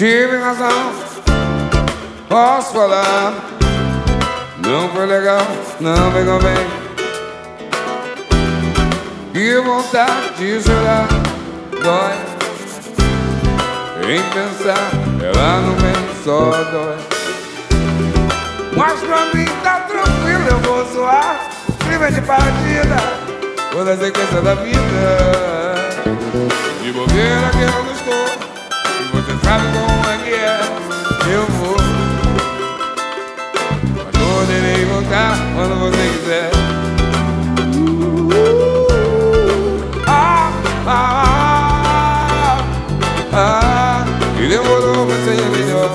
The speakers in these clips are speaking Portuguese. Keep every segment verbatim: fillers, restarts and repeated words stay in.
Tive razão, posso falar. Não foi legal, não pegou bem. Que vontade de chorar, dói. Em pensar, ela não vem, só dói. Mas pra mim tá tranquilo, eu vou zoar. Clima de partida, toda a sequência da vida. De bobeira que eu não estou, e você sabe como é que é. Eu vou, mas poderei voltar quando você quiser. Ah, ah, ah, ah, e demorou pra ser melhor.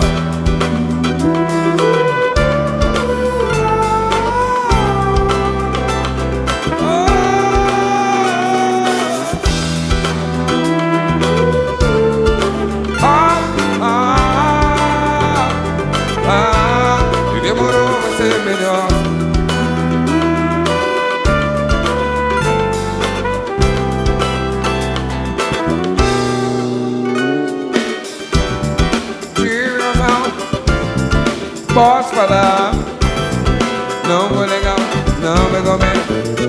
Melhor. Tive razão, posso falar. Não foi legal, não pegou bem.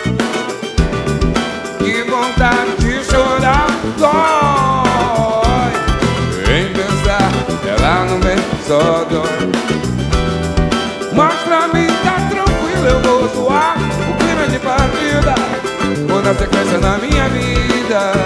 Que vontade de chorar, dói. Em pensar, ela não vem, só dói. Mas pra mim tá tranquilo, eu vou zoar. O clima de partida, vou dar sequência na minha vida.